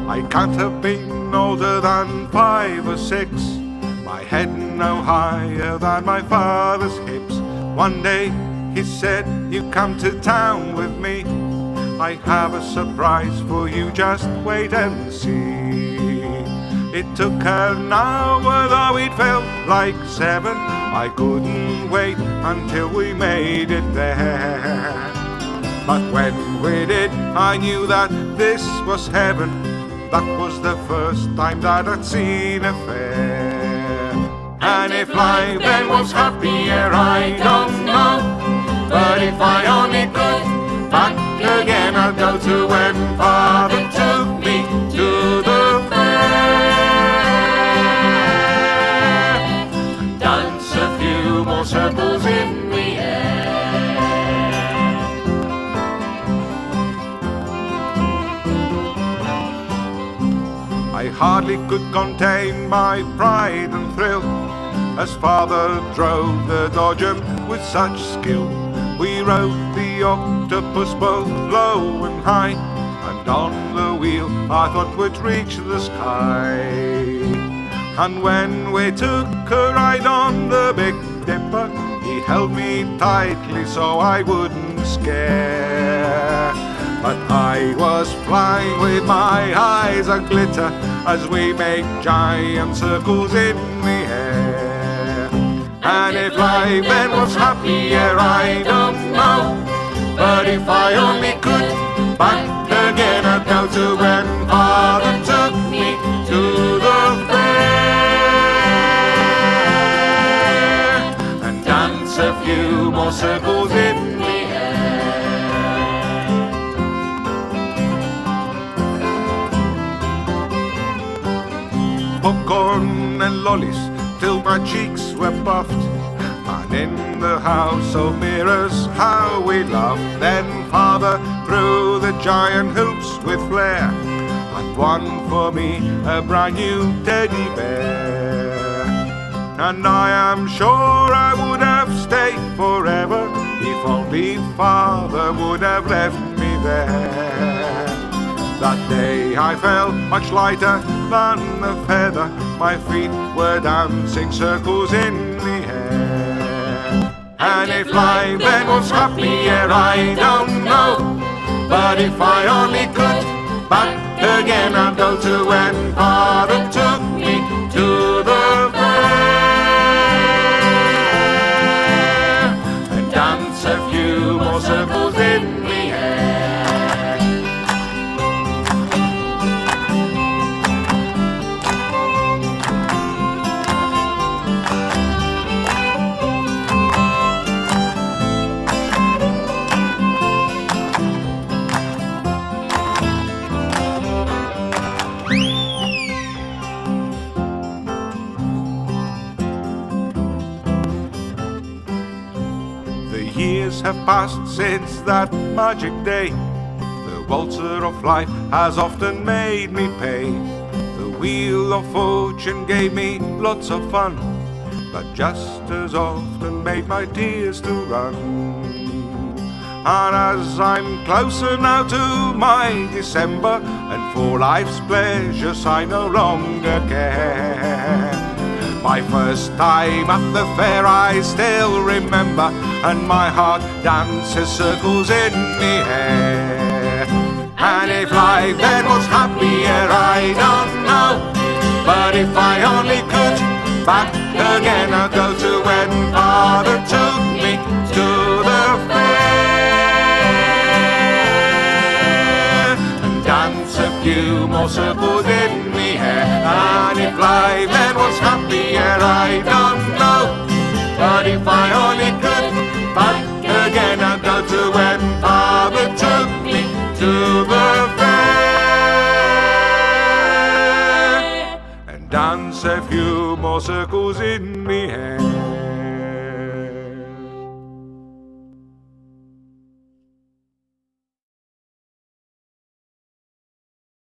I can't have been older than 5 or 6, my head no higher than my father's hips. One day he said, "You come to town with me, I have a surprise for you, just wait and see." It took an hour, though it felt like 7. I couldn't wait until we made it there. But when we did, I knew that this was heaven. That was the first time that I'd seen a fair. And if life then was happier, I don't know. But if I only could, back again I'd go to when Father took me to the fair and dance a few more circles in the air. I hardly could contain my pride and thrill as Father drove the Dodger with such skill. We rode the octopus both low and high, and on the wheel I thought we'd reach the sky. And when we took a ride on the Big Dipper, he held me tightly so I wouldn't scare. But I was flying with my eyes a glitter as we made giant circles in the air. And if life then was happier, I don't know. But if I only could, back again I'd go to when Father took me to the fair and dance a few more circles in the air. Popcorn and lollies till my cheeks were puffed, and in the house of mirrors how we laughed. Then Father threw the giant hoops with flair and won for me a brand new teddy bear. And I am sure I would have stayed forever if only Father would have left me there. That day I felt much lighter than a feather, my feet were dancing circles in the air. And if life then was happier, I don't know. But if I only could, back again I'd go to when Father took me to the fair and dance a few more circles in the air. Years have passed since that magic day. The waltzer of life has often made me pay. The wheel of fortune gave me lots of fun, but just as often made my tears to run. And as I'm closer now to my December, and for life's pleasures I no longer care. My first time at the fair I still remember, and my heart dances circles in the air. And if life then was happier, I don't know. But if I only could, back again I'd go to when Father took me to the fair and dance a few more circles in the air. And if life then was happier, I don't know. But if I only could, back again I'd go to when Father took me to the fair and dance a few more circles in the air.